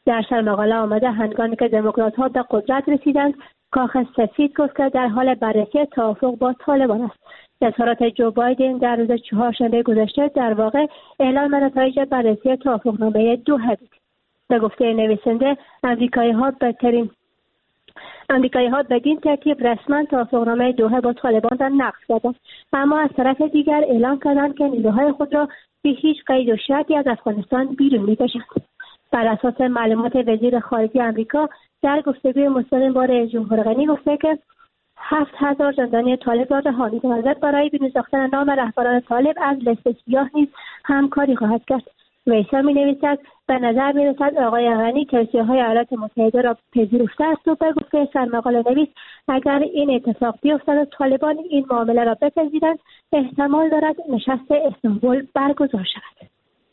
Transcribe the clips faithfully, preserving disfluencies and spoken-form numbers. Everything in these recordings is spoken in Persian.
در سرمقاله آمده هنگامی که دموکرات‌ها به قدرت رسیدند، کاخ سفید گفت که در حال بررسی توافق با طالبان است. اظهارات جو بایدن در روز چهارشنبه گذشته در واقع اعلام نتایج بررسی توافقنامه دوحه بود. به گفته نویسنده، آمریکایی‌ها بدترین امریکایی‌ها بدین ترتیب رسما توافقنامه دوحه با طالبان را نقض کردند، اما از طرف دیگر اعلام کردند که نیروهای خود را به هیچ قید و شرطی از افغانستان بیرون می‌کشند. بر اساس معلومات وزیر خارجه آمریکا در گفتگوی مستقیم با رئیس جمهور غنی گفته که هفت هزار زندانی طالب را رها می‌کند. برای بیرون ساختن نام رهبران طالب از لیست سیاه نیز همکاری خواهد کرد. ویسا می‌نویسد به نظر می‌رسد آقای غنی توصیه‌های ایالات متحده را پذیرفته است و به گفته سرمقاله نویس اگر این اتفاق بیفتد و طالبان این معامله را بپذیرند احتمال دارد نشست استانبول برگزار شود.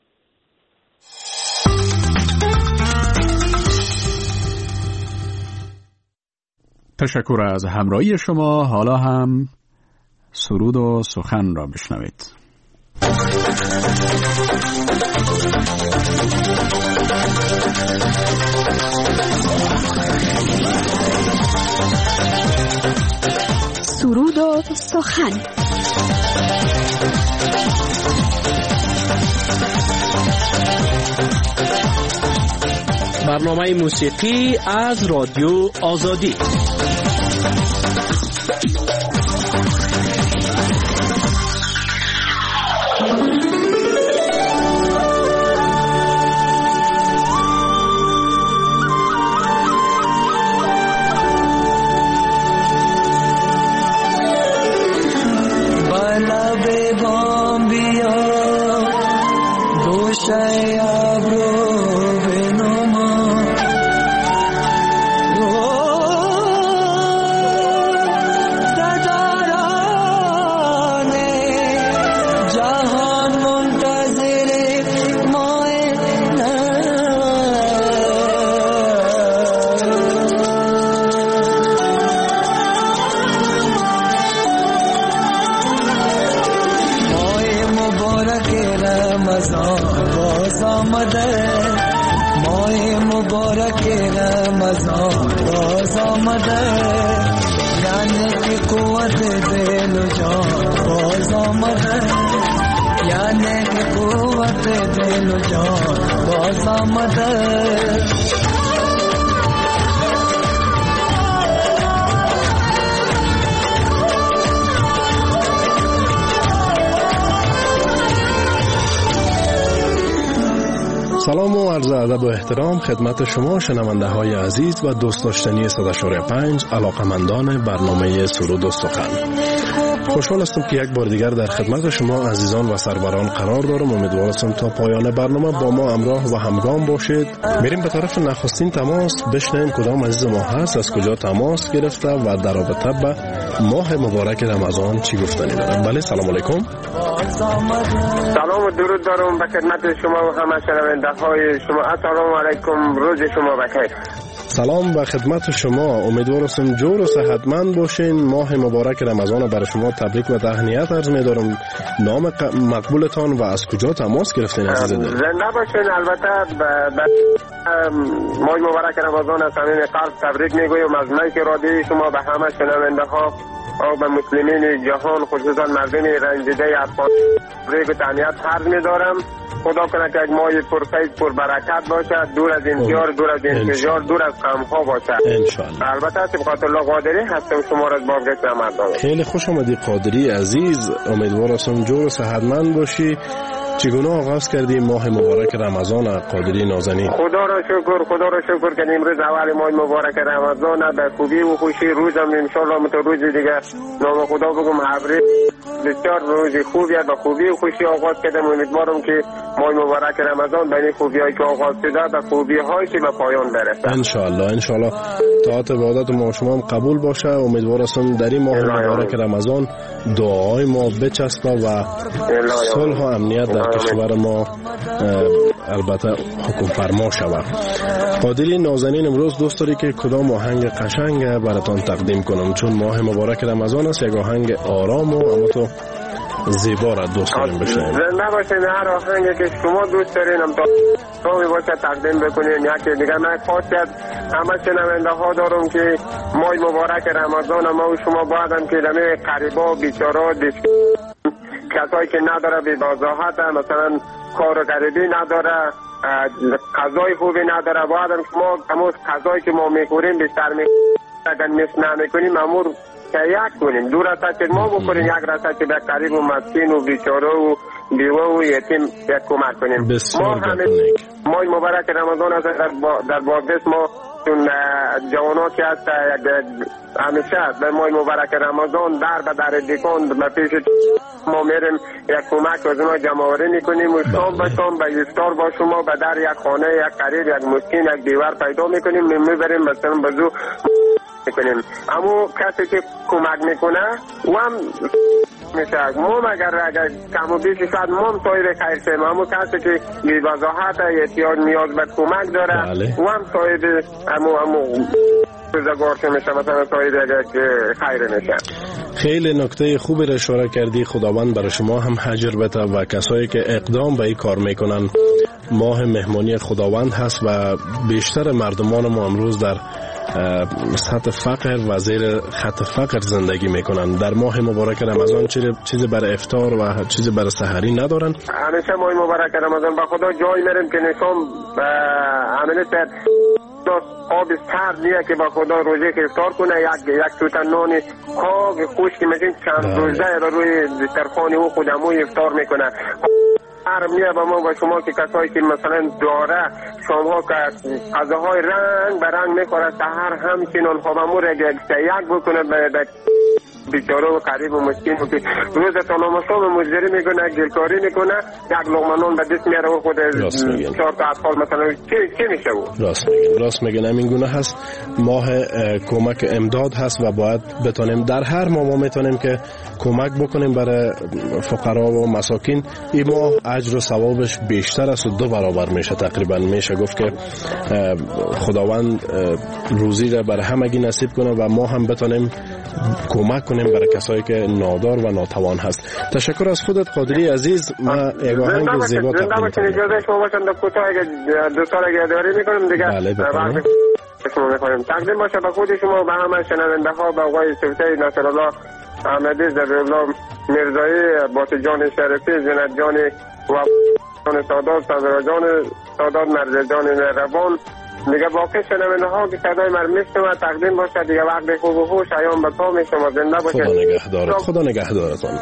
تشکر از همراهی شما. حالا هم سرود و سخن را بشنوید. سرود و سخن. برنامه موسیقی از رادیو آزادی. سلام و عرض ادب و احترام خدمت شما شنونده های عزیز و دوست داشتنی صد و پنج علاقمندان برنامه سرود و سخن. خوشحال هستم که یک بار دیگر در خدمت شما عزیزان و سروران قرار دارم. امیدوارم تا پایان برنامه با ما همراه و همگام باشید. میریم به طرف نخستین تماس بشنویم کدام عزیز ما هست، از کجا تماس گرفته و در رابطه به ماه مبارک رمضان چی گفتنی دارم. بله، سلام علیکم. سلام و درود دارم به خدمت شما و همه شنونده های شما. السلام علیکم، روز شما بخیر. سلام به خدمت شما. امیدوارم جور و صحتمند باشین. ماه مبارک رمضان برای شما تبریک و تهنیت عرض می‌دارم. نام مقبولتان و از کجا تماس گرفتین عزیز دل؟ زنده باشین. البته به ماه مبارک رمضان از صمیم قلب تبریک میگویم از مایک رادیوی شما به همه شنونده ها و به مسلمین جهان، خصوصا مردم رنجیده افغان تبریک و تهنیت عرض می‌دارم. خدا کنه که یک ماه پرفیض پر برکت باشد، دور از انتشار، دور از انتشار، دور از غم‌ها باشد انشاءالله. البته سبحان الله قادری هستم شما را با گشت مردم. خیلی خوش آمدی قادری عزیز. امیدوارم جور و صحتمند باشی. چگونه آغاز کردی ماه مبارک رمضان قادری نازنین؟ خدا را شکر، خدا را شکر که امروز اول ماه مبارک رمضان به خوبی و خوشی روزم ان شاء الله مت روز دیگه نام خدا بگم حبری بسیار روز خوبی به خوبی و خوشی آغاز کردم. امیدوارم که ماه مبارک رمضان به این خوبیایی که آغاز شده به خوبی هایش به پایان برسه ان شاء الله. ان شاء الله طاعت عبادت ما شما هم قبول باشه. امیدوارم در این ماه مبارک رمضان دعای ما بچسبه و صلح و امنیت در کشور ما البته حکم فرما شود. قادری نازنین، امروز دوست داری که کدام آهنگ قشنگ براتون تقدیم کنم؟ چون ماه مبارک رمضان است، یک آهنگ آرام و اما تو زیبا را دوست داریم بشنویم. زنده باشین. هر آهنگی که شما دوست دارین هم نامی باشه تقدیم بکنیم. یکی دیگه من خاصیت همه شنونده ها دارم که ماه مبارک رمضان ما و شما بایدم که دمی قریبا بیچارا کسایی که نداره بی وضاحت مثلا کار و غریبی نداره غذای خوبی نداره بایدم که ما همون غذایی که ما میخوریم بیشتر میخوریم اگر مثل نمیکنیم امور یک کنیم دو رسد که ما بکنیم یک رسد که به قریب و مسکین و بیچاره و بیوه و یتیم یک کمک کنیم. ما همه ماه مبارک رمضان است در, با در بابس ما چون جواناتی هست همیشه در ماه مبارک رمضان در به در دیکان به پیش ما میریم یک کمک از اونا جمع آوری میکنیم و شام به شام به افطار با شما به در یک خانه یک قریب یک مسکین یک دیوار پیدا میکنیم میبریم مثلا بزو میکنیم. اما کسی که کمک میکنه و هم میشه ما اگر اگر کم و بیش شاید ما هم صاحب خیر شیم اما کسی که بی وضاحت احتیاج نیاز به کمک داره و هم صاحب امو امو روزگار میشه مثلا صاحب خیر میشه. خیلی نکته خوبی را اشاره کردی. خداوند برای شما هم اجر بده و کسایی که اقدام به این کار میکنن. ماه مهمانی خداوند هست و بیشتر مردمان ما امروز در سطح فقر و زیر خط فقر زندگی میکنن. در ماه مبارک رمضان چیزی برای افطار و چیزی برای سحری ندارن. همیشه ماه مبارک رمضان با خدا جای میریم که نشان عمله تر آب سرد دیگه که با خدا روزه که افطار کنه یک یک توتن نان کاغ خشک میشین چند روزه روی دسترخوان او خودمو افطار میکنه. هر میه با ما و شما که کسایی که مثلا داره شامها که غذاهای رنگ به رنگ میخوره سحر همچنان خوابمو را یک بکنه به بیچاره و قریب و مسکین و که روز سلام و شام مزدری میکنه گلکاری میکنه یک لقمه نان به دست میاره و خود چهار تا اطفال مثلا چی, چی میشه او؟ راست میگن راست میگن همین گونه هست. ماه کمک امداد هست و باید بتونیم در هر ماه ما میتونیم که کمک بکنیم برای فقرا و مساکین. این ماه اجر و ثوابش بیشتر است و دو برابر میشه تقریبا. میشه گفت که خداوند روزی را برای همگی نصیب کنه و ما هم بتونیم کمک کنیم برای کسایی که نادار و ناتوان هست. تشکر از خودت قادری عزیز. ما یک آهنگ زیبا تقدیم می‌کنم. اجازه شما باشند کوتاه دو سال یادآوری می‌کنم دیگه. بله بفرمایید. شما می‌خوایم تقدیم باشه به خود شما و به همه شنونده‌ها به آقای سلطه نصرالله احمدی ذبیح‌الله میرزایی باتجان شریفی زینت جان و جان سادات صدر جان سادات مرز جان مهربان دیگه باقی شنونده ها که صدای من میشنوه تقدیم باشه دیگه وقت خوب و خوش ایام به کام شما زنده باشه. خدا نگهدارت. خدا نگهدارتان.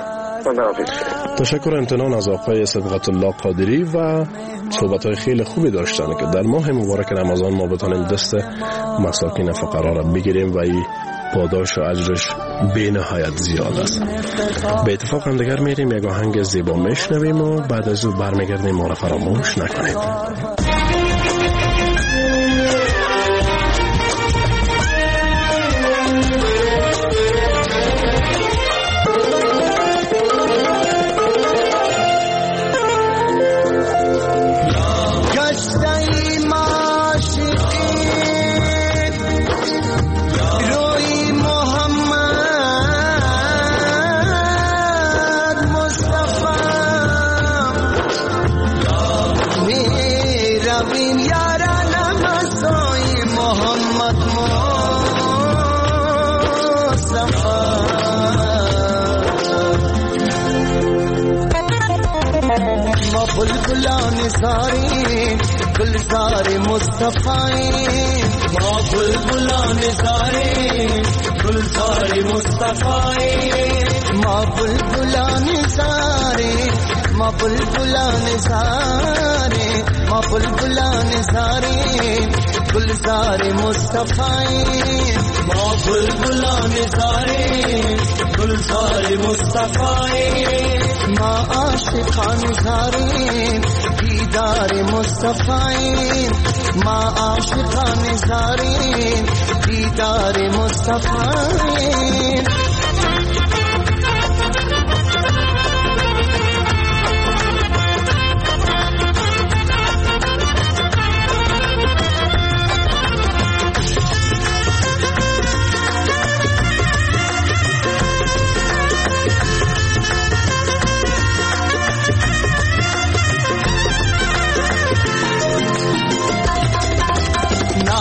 تشکر امتنان از آقای صدقت الله قادری و صحبت های خیلی خوبی داشتن که در ماه مبارک رمضان ما بتانیم دست مساکین فقرا را بگیریم و این پاداش و اجرش بی نهایت زیاد است. به اتفاق هم دیگر میریم یک آهنگ زیبا میشنویم و بعد از او برمیگردیم. ما را فراموش نکنید. बुलबुलान सारे गुलजार मुस्तफाए माँ बुलबुलान सारे गुलजार मुस्तफाए माँ बुलबुलान सारे माँ बुलबुलान सारे माँ बुलबुलान सारे गुलजार मुस्तफाए माँ बुलबुलान सारे गुलजार मुस्तफाए माँ आशिकान सारे दीदार मुस्तफाए माँ आशिकान सारे दीदार मुस्तफाए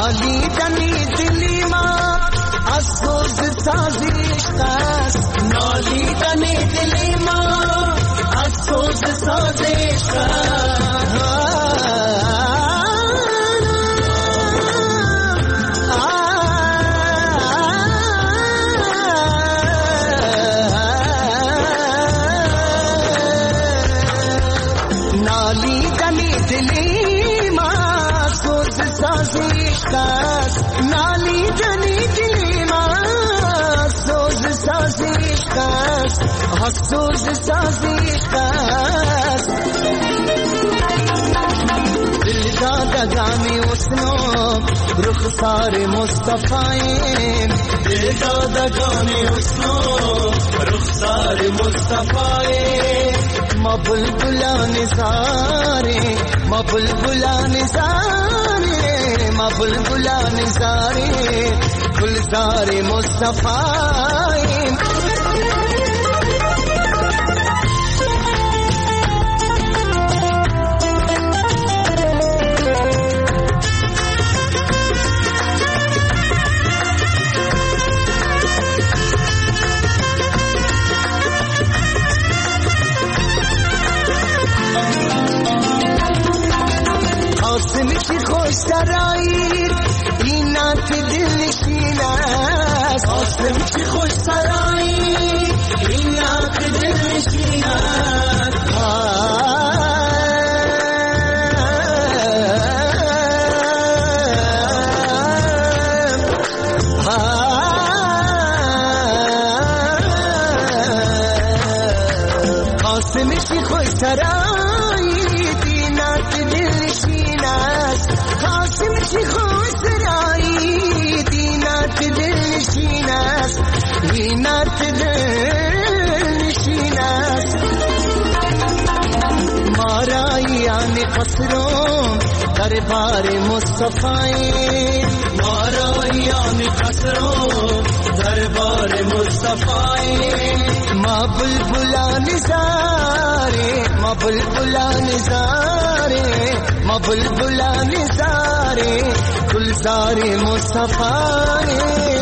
نالیدنی دلی ما از سوز سازش است، نالیدنی دلی ما از سوز سازش است. नाली जनी दिली मां सोज साजी कास हसोज साजी कास दिल का दगानी उसनो रुखसार मुस्तफाए दिल का दगानी उसनो रुखसार मुस्तफाए मबुलबुला निसारे मबुलबुला निसारे मबुलबुला निसारे गुलजार मुस्तफाए آسمشی خوش سرایی اینات دل نشین است آسمشی خوش سرایی اینات دل نشین است آسمشی خوش سرایی اینات دل نشین آسمشی خوش سرایی دینات دل نشین است دینات دل نشین است مارایان قصروں دربار مصطفی مارایان قصروں دربار مصطفی ما بلبلا نزارے ما بلبلا نزارے ما بلبلا نزارے گلزار مصطفی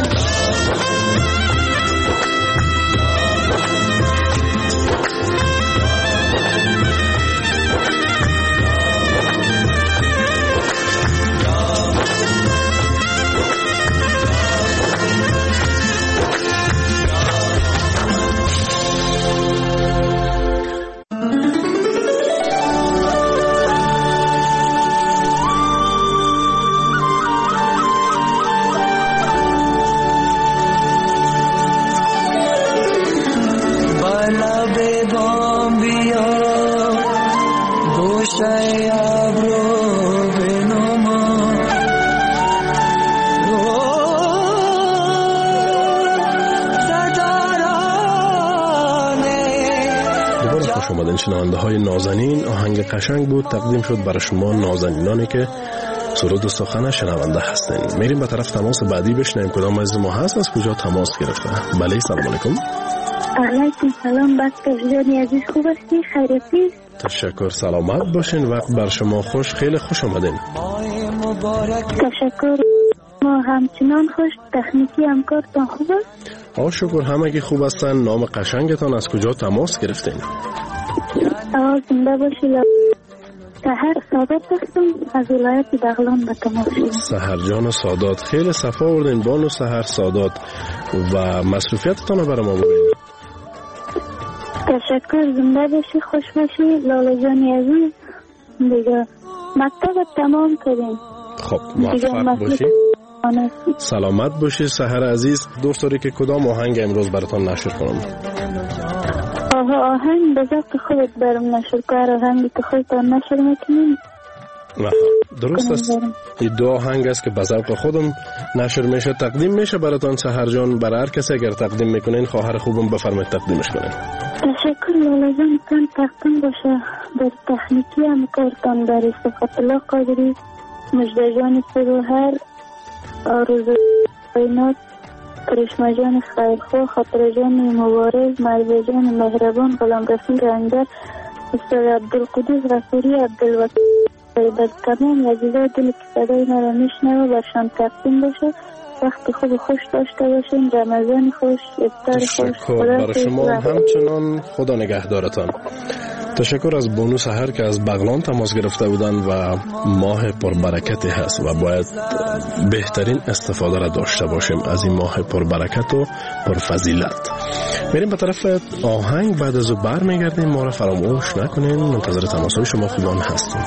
شنونده های نازنین آهنگ قشنگ بود تقدیم شد برای شما نازنینانی که سرود و سخن شنونده هستین. میریم به طرف تماس بعدی بشنویم کدام از ما هست از کجا تماس گرفته. بله سلام علیکم. علیکم سلام بچه جانی عزیز خوب هستی خیرتی؟ تشکر سلامت باشین وقت بر شما خوش خیلی خوش آمدین. تشکر ما همچنان خوش تکنیکی همکارتان خوب است؟ آه شکر همگی خوب هستن. نام قشنگتان از کجا تماس گرفتین؟ آه زنده باشی سحر سادات هستم از ولایت بغلان به تماس شدم. سحر جان سادات خیلی صفا آوردین بانو سحر سادات و مصروفیتتان رو برای ما بگید. تشکر زنده باشی خوش باشی لاله جانی عزیز دیگه مکتب تمام کردیم. خب موفق باشی سلامت باشی سحر عزیز. دوست داری که کدام آهنگ امروز براتان نشر کنم؟ آها آهنگ به ذات خودت برام نشر کار آهنگی که خودتان نشر میکنیم. درست است. این دو آهنگ است که به ذوق خودم نشر میشه تقدیم میشه براتان سحر جان. برای هر کسی اگر تقدیم میکنین خواهر خوبم بفرمایید تقدیمش کنین. تشکر لاله جان تان تقدیم باشه در تکنیکی هم کارتان در صفت الله قادری مجده جان سروهر آرزو بینات کرشمه جان خیرخواه خاطر جان مبارز مرزه جان مهربان غلام رسول رنگر استاد عبدالقدوس غفوری عبدالوکیل به تمام عزیزای دل که صدای ما را میشنوه برشان تقدیم بشه. وقت خوب خوش داشته باشین. رمضان خوش، افطار خوش. تشکر برای شما همچنان. خدا نگهدارتان. تشکر از بانو سحر که از بغلان تماس گرفته بودن و ماه پربرکتی هست و باید بهترین استفاده را داشته باشیم از این ماه پربرکت و پرفضیلت. میریم به طرف آهنگ، بعد از او بر میگردیم. ما را فراموش نکنین. منتظر تماس های شما خوبان هستیم.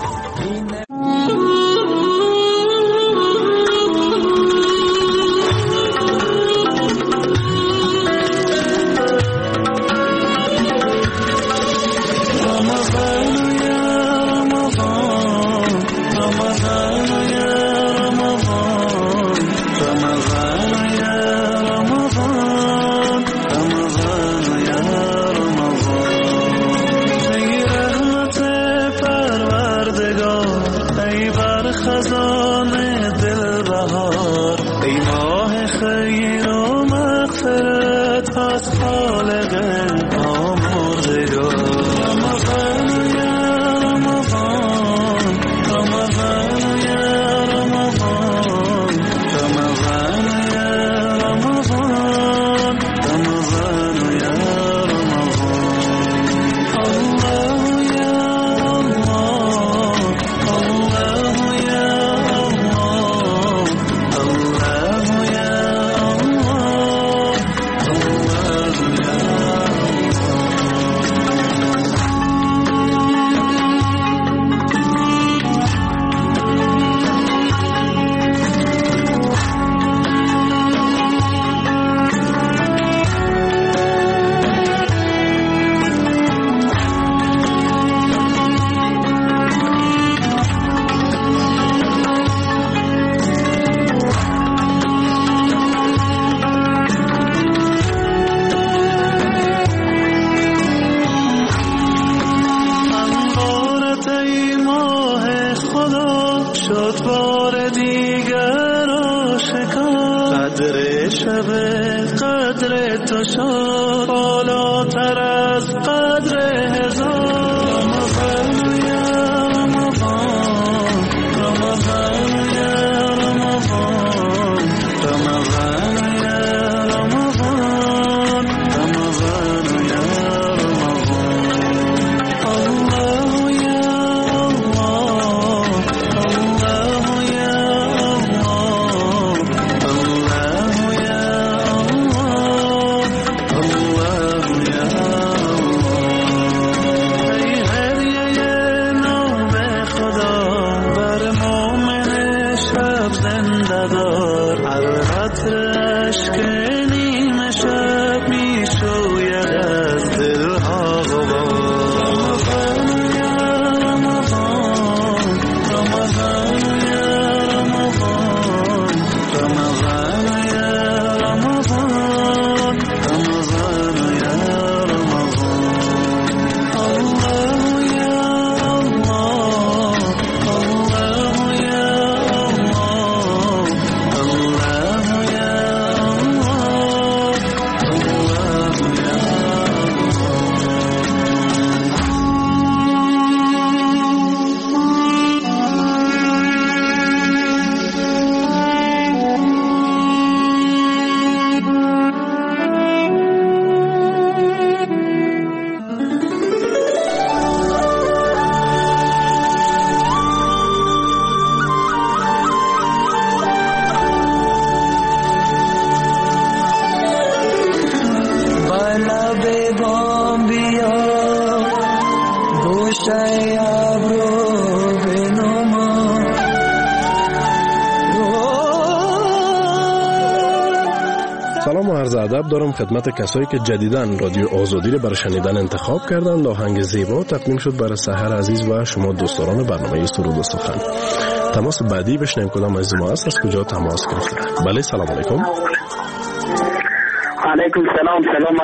سلام و عرض ادب دارم خدمت کسایی که جدیداً رادیو آزادی رو برای شنیدن انتخاب کردند. آهنگ زیبا تقدیم شد برای سحر عزیز و شما دوستداران برنامه سرود و سخن. تماس بعدی بشنویم کدام از ما است، از کجا تماس گرفته. بله سلام علیکم. علیکم سلام. سلام علیکم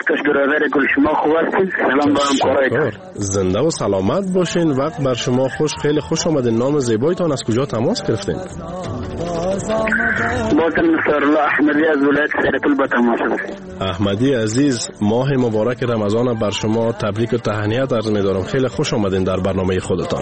وقتش برادر گل شما خوب هستین؟ سلام با همکارایتان. زنده و سلامت باشین. وقت بر شما خوش. خیلی خوش آمدین. نام زیبایتان از کجا تماس گرفتین؟ بازم نصرالله احمدی از ولایت سرپل با تماس هستیم. احمدی عزیز، ماه مبارک رمضان بر شما تبریک و تهنیت عرض می‌دارم. خیلی خوش آمدین در برنامه خودتان.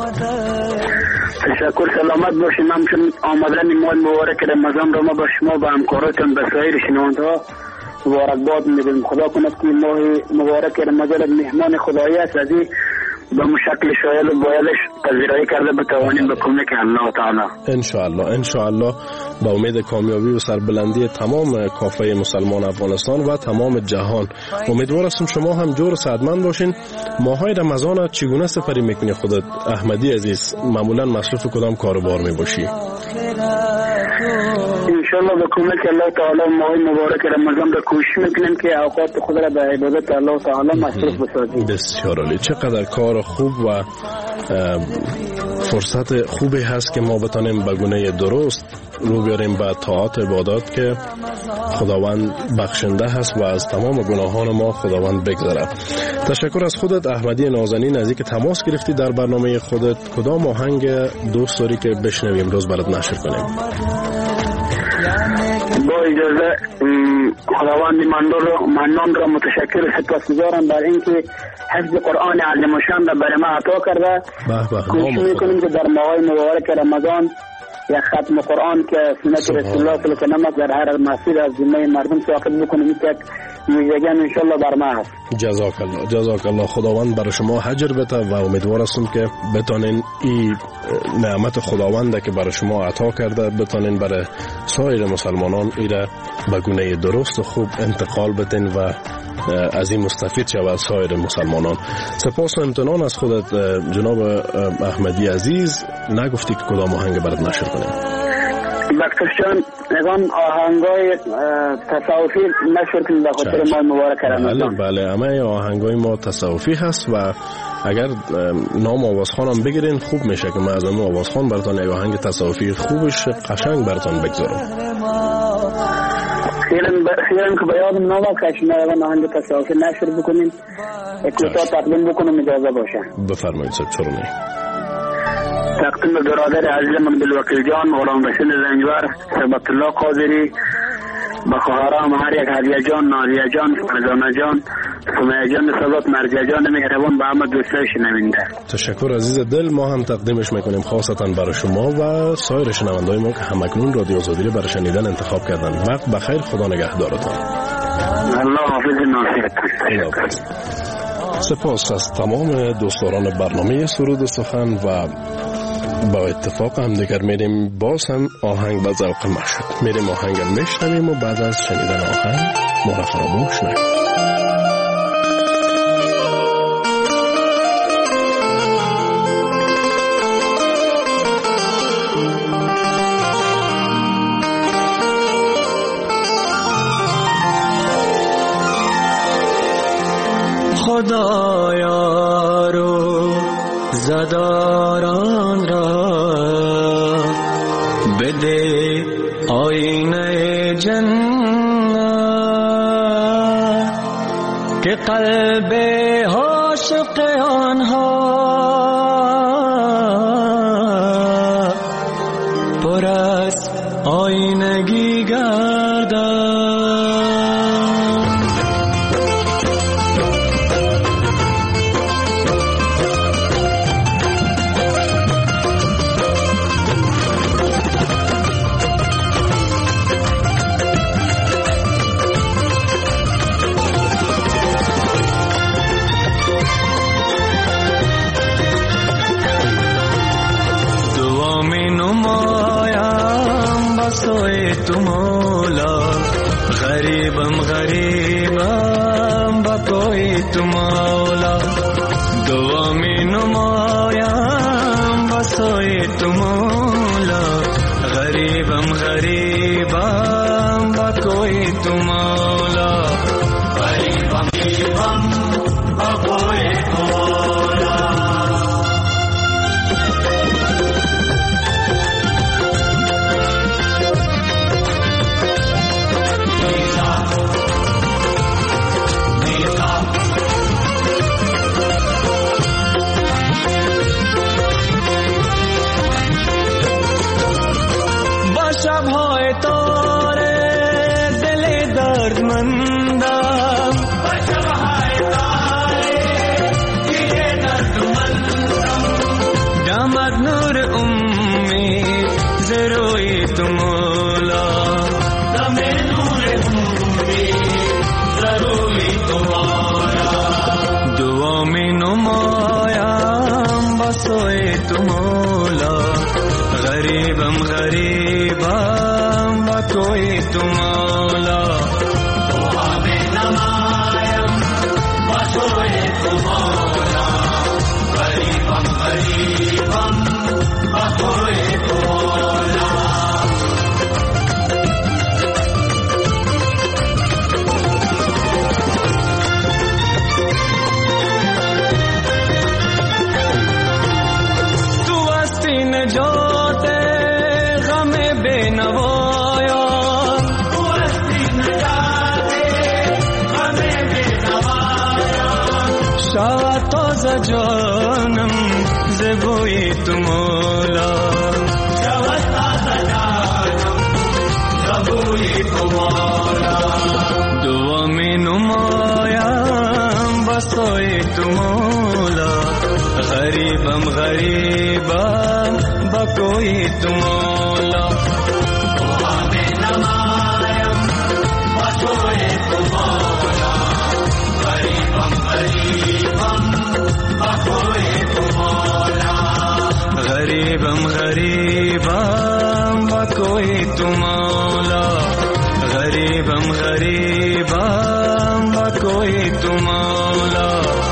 تشکر. سلامت باشین. همچنین آمدن ماه مبارک رمضان را ما با شما با همکاراتون به سایر شنونده‌ها مبارکباد میدیم. خدا کند که ماه مبارک رمضان مهمان خدایی است، از این به مشکل شایل و بایلش پذیرایی کرده بتوانیم به کمک الله تعالی. ان شاء الله ان شاء الله با امید کامیابی و سربلندی تمام کافه مسلمان افغانستان و تمام جهان. امیدوار هستم شما هم جور و سعادتمند باشین. ماهای رمضان چگونه سپری میکنی خودت احمدی عزیز؟ معمولا مصروف کدام کاروبار میباشی؟ انشالله به کمک الله تعالی ماه مبارک رمضان را کوشش میکنیم که اوقات خود را به عبادت الله تعالی مصروف بسازیم. بسیار عالی. چقدر کار خوب و فرصت خوبی هست که ما بتانیم به گونه درست رو بیاریم به طاعات عبادات که خداوند بخشنده هست و از تمام گناهان ما خداوند بگذره. تشکر از خودت احمدی نازنین. از اینکه تماس گرفتی در برنامه خودت. کدام آهنگ دوست داری که بشنویم امروز برات نشر کنیم؟ با اجازه خداوند منان را متشکر و سپاسگزارم بر اینکه حفظ قرآن عظیم الشان را برای ما عطا کرده. کوشش میکنیم که در ماه مبارک رمضان یک ختم قرآن که سنت رسول الله صلی الله علیه و در هر مسجد از ذمه مردم ساقط بکنیم که ویژگی انشالله بر ما هست. جزاک الله جزاک الله. خداوند برای شما اجر بده و امیدوار هستم که بتونین این نعمت خداوند که برای شما عطا کرده بتونین برای سایر مسلمانان ایره به گونه درست و خوب انتقال بدین و از این مستفید شود سایر مسلمانان. سپاس و امتنان از خودت جناب احمدی عزیز. نگفتی که کدام آهنگ برات نشر کنیم؟ بکتش جان نگان آهنگای تصوفی نشر کنیم به خاطر ماه مبارک رمضان. بله بله همه آهنگای ما تصوفی هست و اگر نام آوازخانم بگیرین خوب میشه که من از اون آوازخان براتون یک آهنگ تصوفی خوبش قشنگ براتون بگذارم. خیرم که باید نام کشنه و آهنگ تصوفی نشر بکنیم یک کوتاه تقدیم بکنم اجازه باشه. بفرمایید سر چرونی. تقدیم برادر عزیزم عبدالوکیل جان، غلام رسول زنجور، ثبت الله قادری، با خواهرام هر یک هدیه جان، نازیه جان، فرزانه جان، سمیه جان، سادات مرجع جان مهربان با همه دوستای شنونده. تشکر عزیز دل. ما هم تقدیمش میکنیم خاصتا برای شما و سایر شنوندای ما که همکنون رادیو آزادی رو برای شنیدن انتخاب کردن. وقت بخیر. خدا نگهدارتان. الله حافظ ناصرتان. سپاس از تمام دوستداران برنامه سرود و سخن و با اتفاق هم دیگر میریم باز هم آهنگ به ذوق ما شد. میریم آهنگ میشنویم و بعد از شنیدن آهنگ ما را فراموش نکنیم. خدایا رو زداران را بده آینه جنت که قلب عاشق آنها پر از آینگی گردد. تو مولا غریبم غریبم با کوئی تو مولا دعا می نمایم بسوی تو مولا غریبم غریبم با کوئی تو مولا غریبم غریبم با کوئی تو مولا. شب‌های تاره دل دردمندم شب‌های تاره دل دردمندم جامد نور امید ز روی تو مولا دم نور امید ز روی تو مولا دعا می نمایم با سوی تو مولا غریبم غریبم با کوئی تو مولا دعا می نمایم با سوی تو مولا غریبم غریبم با کوئی تو مولا تو هستی نجات غم بے نوایان تو هستی نجات غم بے نوایان شاد تازه جانم ز بوی تو مولا شاد تازه جانم ز بوی تو مولا دعا می نمایم با سوی تو مولا غریبم غریبم با کوئی تو مولا دعا می نمایم با سوی تو مولا غریبم غریبم با کوئی تو مولا غریبم غریبم با کوئی تو مولا غریبم غریبم با کوئی تو مولا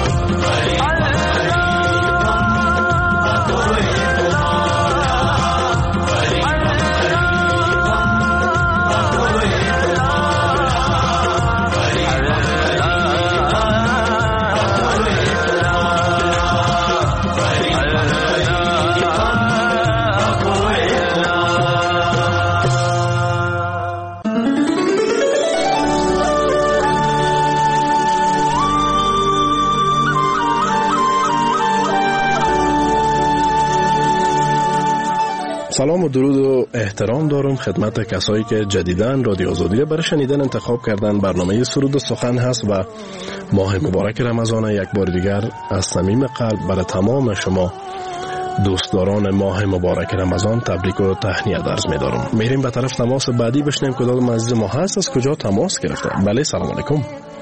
سلام و درود و احترام دارم خدمت کسایی که جدیداً رادیو آزادی برای شنیدن انتخاب کردن. برنامه سرود و سخن هست و ماه مبارک رمضان یک بار دیگر از صمیم قلب برای تمام شما دوستداران ماه مبارک رمضان تبریک و تهنیت عرض می‌دارم. میریم به طرف تماس بعدی بشنیم کدام عزیز ما هست، از کجا تماس گرفته. بله سلام علیکم.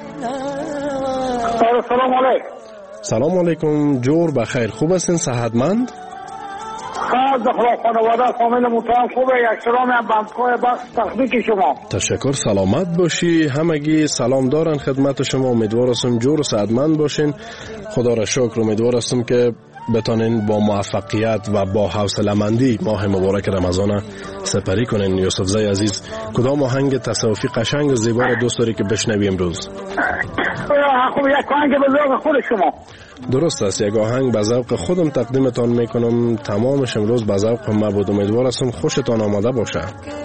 سلام علیکم. سلام علیکم. جور بخیر، خوب هستین؟ صحتمند؟ خواهد خدا خانواده فامیل محترم خوبه. یک سلام هم بندخواه بس تخبیک شما. تشکر، سلامت باشی. همگی سلام دارن خدمت شما. امیدوار هستم جور و سعادتمند باشین. خدا را شکر. امیدوار هستم که بتانین با موفقیت و با حوصله‌مندی ماه مبارک رمضان سپری کنین. یوسف زای عزیز کدام آهنگ تصوفی قشنگ و زیبا را دوست داری که بشنوی امروز؟ خب یک آهنگ به ذوق خود شما. درست است، یک آهنگ به ذوق خودم تقدیمتان میکنم. تمامش امروز به ذوق ما بود. امیدوار هستم خوشتان آماده باشه.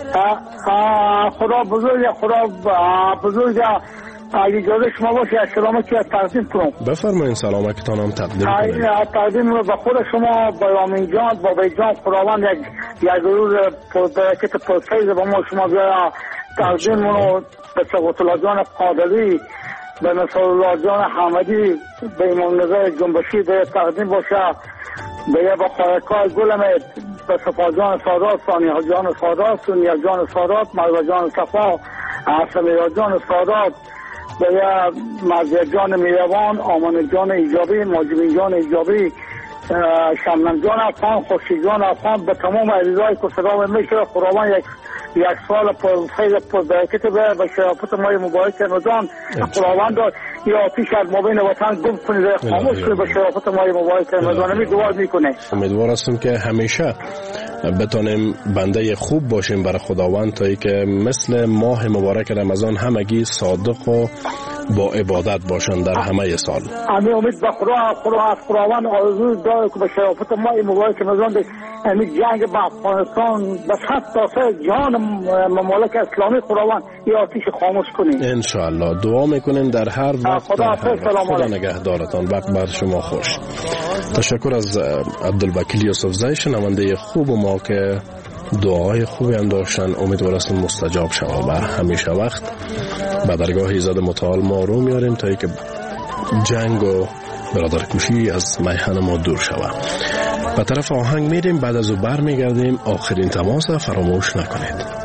خدا بزرگ، خدا بزرگ. اگه اجازه شما باشه از سلامتی تقدیم کنم. بفرمایید. سلامتیتان هم تقدیم کنید. تقدیم رو به خود شما، با یامین جان، با بی جان خداوند یک یک روز برکت پرفیض با ما شما بیا تقدیم رو به سقوط الله جان قادری، به نصر الله جان حمدی، به امام نظر جنبشی به تقدیم باشه. به یه با خارکای گلمت، به صفا جان سادات، ثانیه جان سادات، سونیه جان سادات، مرو جان صفا، سمیرا جان سادات، به یه مرزیه جان میروان، آمان جان ایجابی، ماجبین جان ایجابی، شمنم جان افغان، خوشی جان افغان، به تمام عزیزای که صدا میشه خداوند یک یک سال پر خیلی پر برکت به به شرافت ماه مبارک رمضان. خداوند یا آتش از مابین وطن گم کنه، خاموش کنه به شرافت ماه مبارک رمضان. می دعا میکنه. امیدوار هستم که همیشه بتونیم بنده خوب باشیم برای خداوند، تا ای که مثل ماه مبارک رمضان همگی صادق و با عبادت باشند در همه سال. امید امید به خدا خدا از خداوند آرزو داره که به شرافت ماه مبارک رمضان امید جنگ با افغانستان به صد تا سه جهان ممالک اسلامی خداوند یا آتش خاموش کنیم ان شاء الله. دعا میکنیم در هر وقت. خدا خدا نگهدارتان. وقت بر شما خوش. تشکر از عبدالوکیل یوسف زای، شنونده خوب ما که دعای خوبی هم داشتن. امیدوار هستم مستجاب شود و همیشه وقت به درگاه ایزد متعال ما رو میاریم تا اینکه جنگ و برادرکشی از میهن ما دور شود. به طرف آهنگ میریم، بعد از او بر میگردیم. آخرین تماس فراموش نکنید.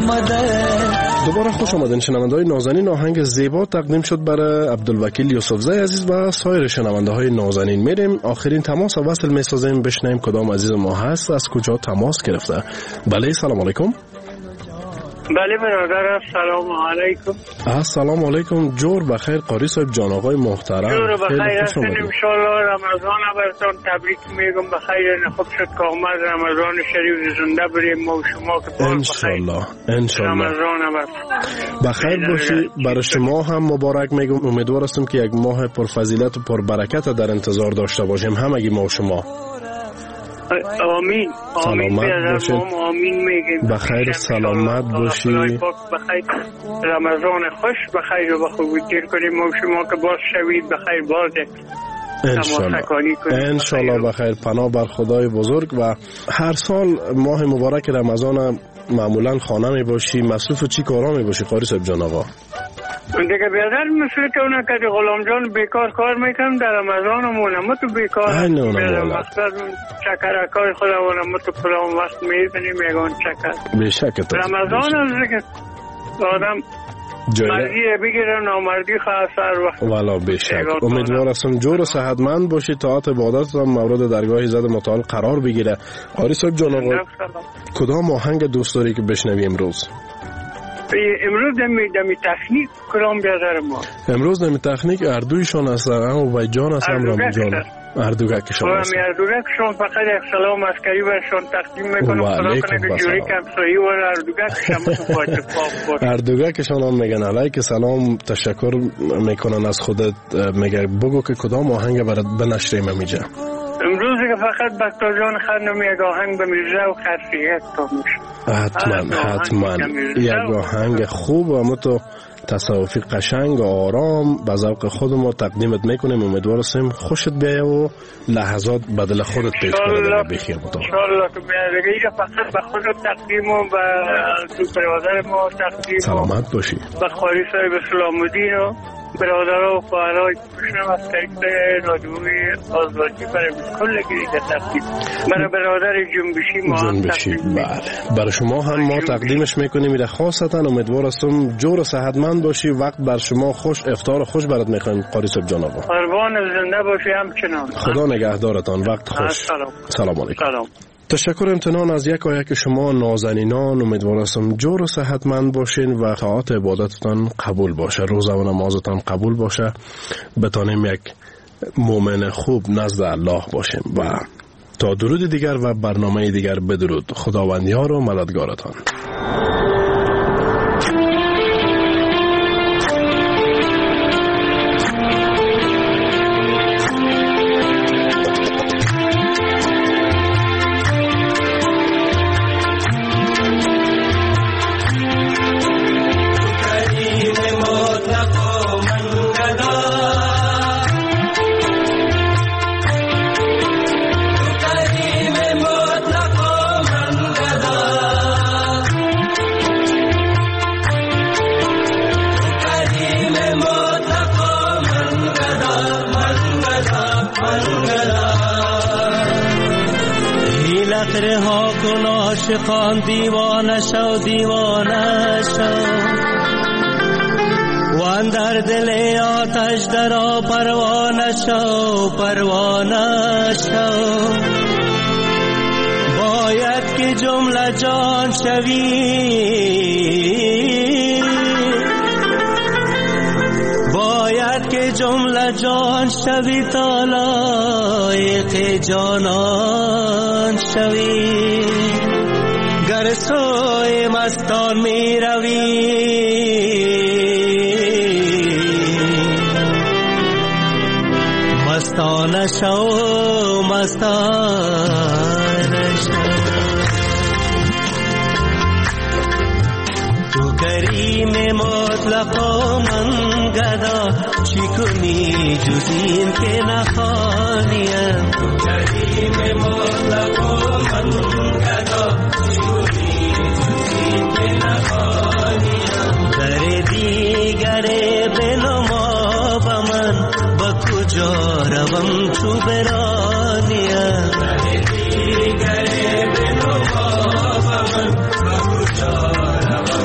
دوباره خوش آمدین شنونده های نازنین. آهنگ زیبا تقدیم شد برای عبدالوکیل یوسفزای عزیز و سایر شنونده های نازنین. میریم آخرین تماس و وصل میسازیم، بشنیم کدام عزیز ما هست، از کجا تماس گرفته. بله سلام علیکم. بله برادر سلام علیکم. السلام علیکم. جور بخیر قاری صاحب جان آقای محترم. جور بخیر هستین ان شاء الله. رمضان براتون تبریک میگم. بخیر خوب شد که اومد رمضان شریف زنده بریم ما و شما که ان شاء الله ان شاء الله رمضان بخیر باشی. برای شما هم مبارک میگم. امیدوار هستم که یک ماه پرفضیلت و پربرکت در انتظار داشته باشیم همگی ما و شما. آمین آمین. آمین میگیم. بخیر سلامت باشی. بخیر رمضان خوش بخیر و بخوبی تیر کنیم و شما که باز شوید بخیر بازه انشالله انشالله بخیر. پناه بر خدای بزرگ. و هر سال ماه مبارک رمضان معمولا خانه می باشی، مصروف چی کارا می باشی قاری صاحب جان آقا؟ دیگه بیادر مثل که اونا که غلام جان بیکار کار میکنم در رمضان مونم تو بیکار اینه اونم مقصد چکرکای خودمونم تو پرام وقت میزنیم یگان چکر بشک رمضان از دیگه آدم مردی بگیره نامردی خواه سر وقت والا بشک. امیدوار هستم جور و صحتمند باشی، طاعت عبادت هم مورد درگاه زد متعال قرار بگیره. قاری صاحب جان آقا کدام آهنگ دوست داری که بشنوی امروز؟ امروز دمی دمی تکنیک کلام بیادر ما. امروز دمی تکنیک اردویشان است و بای جان است هم رام جان اردوگکشان است. و اردوگکشان فقط یک سلام عسکری برشان تقدیم میکنم. خدا کنه که جوری کمسایی و اردوگکشان باشه. اردوگکشان هم میگن علیک سلام تشکر میکنن از خودت. میگه بگو که کدام آهنگ برات بنشریم میجه. امروز که فقط بکتا جان خرنم یک آهنگ به میرزا و خرسیت تا میشه. حتما حتما یک آهنگ خوب و متو تصوفی قشنگ و آرام به ذوق خود ما تقدیمت میکنیم. امیدوار هستیم خوشت بیایه و لحظات بدل خودت پیش کنه بخیر مطابق. انشالله که بیایه فقط به خودت تقدیم و به تو برادر ما تقدیم. سلامت باشی. به خاری صاحب سلام الدین و برادر و خواهرای کشنم از طریق رادیوی آزادی برای کل گریده تقدیم. برای برادر جنبشی ما جنبشی بله. برای شما هم ما تقدیمش میکنیم. میره خاصتا امیدوار هستم جور و صحتمند باشی. وقت بر شما خوش، افطار خوش برات میخوایم قاری صاحب جان آقا. قربان زنده باشی همچنان. خدا نگهدارتان. وقت خوش. سلام. سلام علیکم. سلام. تشکر امتنان از یک آیه که شما نازنینان. امیدوار هستم جور و صحتمند باشین و طاعت عبادتتان قبول باشه، روزه و نمازتان قبول باشه، بتانیم یک مؤمن خوب نزد الله باشیم. و تا درود دیگر و برنامه دیگر بدرود. خداوندیار و مددگارتان. رها کن عاشقان دیوانه شو دیوانه شو و اندر دل آتش درآ پروانه شو پروانه شو. باید که جمله جان شوی، باید که جمله جان شوی تا لایق جانان شوی. گر سوی مستان می روی مستانه شو مستانه شو. تو کریم مطلق و من گدا چی کنی جز این که نخوانیم. تو کریم مطلق و من گدا چی کنی جز این که نخوانیم. در دیگر بنما با من با کجا روم تو برانیم. در دیگر بنما با من با کجا روم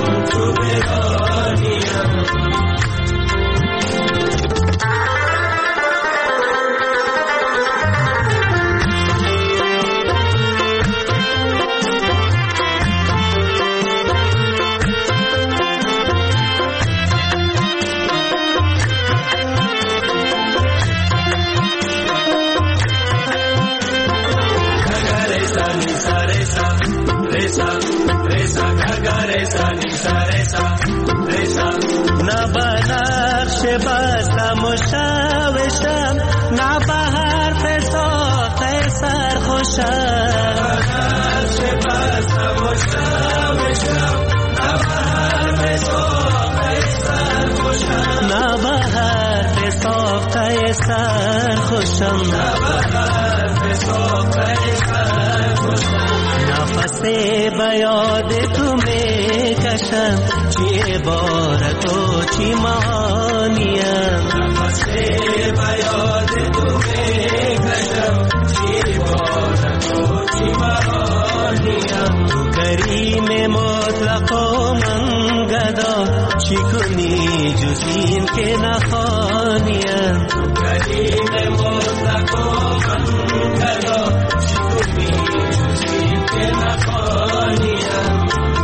نه بنقش بستم و شوشم، نه به حرف ساخته سرخوشم. نقش بستم و شوشم، نه به حرف ساخته سرخوشم. نه به حرف ساخته سرخوشم. نه به حرف ساخته سرخوشم. نفس به یاد تو می کشم، چی عبارت و چی معانیم. نفس به یاد تو می کشم، چی عبارت و چی معانیم. تو کریم مطلق و من گدا، چی کنی جز این که نخوانیم. تو کریم مطلق و من گدا، چی کنی جز این که نخوانیم.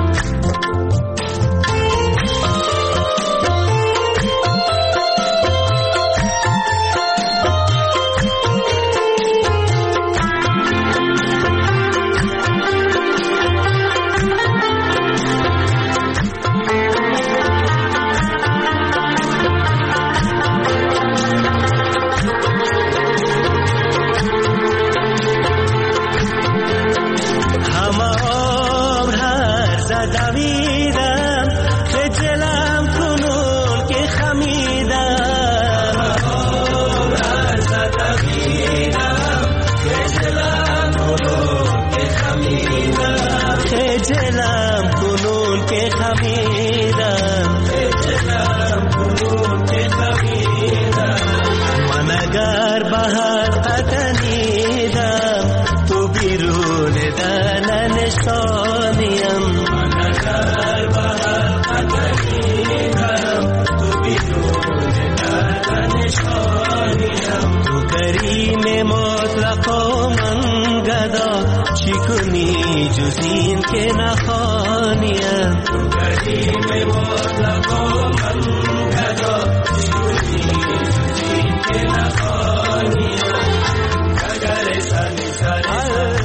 که نخوانیم. تو کریم مطلق و من گدا، چی کنی جز این که نخوانیم. اگر سنی سنی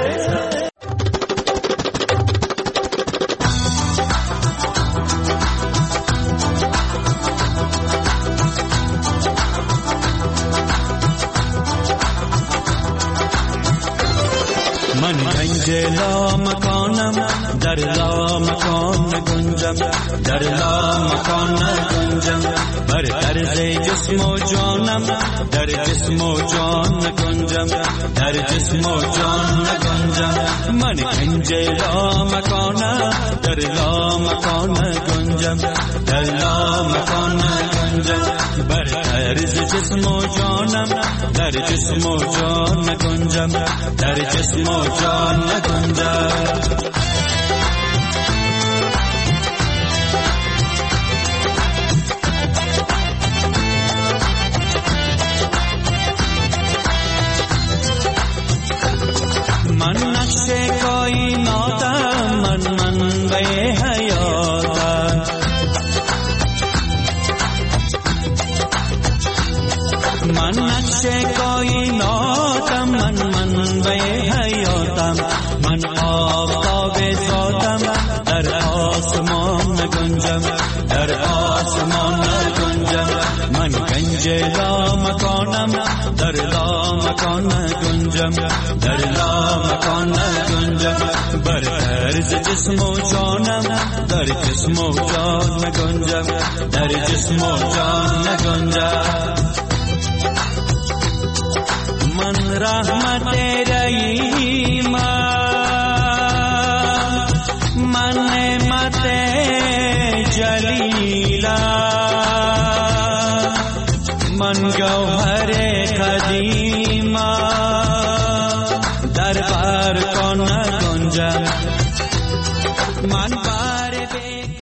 من گنج لا مکانم، در لا مکان گنجم، در لا مکان گنجم. بر طرز جسم و جانم، در جسم و جان گنجم، در جسم و جان گنجم. من گنج لا مکانم، در لا مکان گنجم، در لا مکان گنجم. بر طرز جسم و جانم، در جسم و جان گنجم، در جسم و جان گنجم. من نقش کائناتم، من منبع حیاتم. من نقش کائناتم، من منبع حیاتم. من آفتاب ذاتم، در آسمان گنجم، در آسمان گنجم. من گنج لا مکانم، در لا مکان گنجم، در لا مکان گنجم. بر طرز جسم و جانم، در جسم و جان گنجم، در جسم و جان گنجم. من رحمت رحیم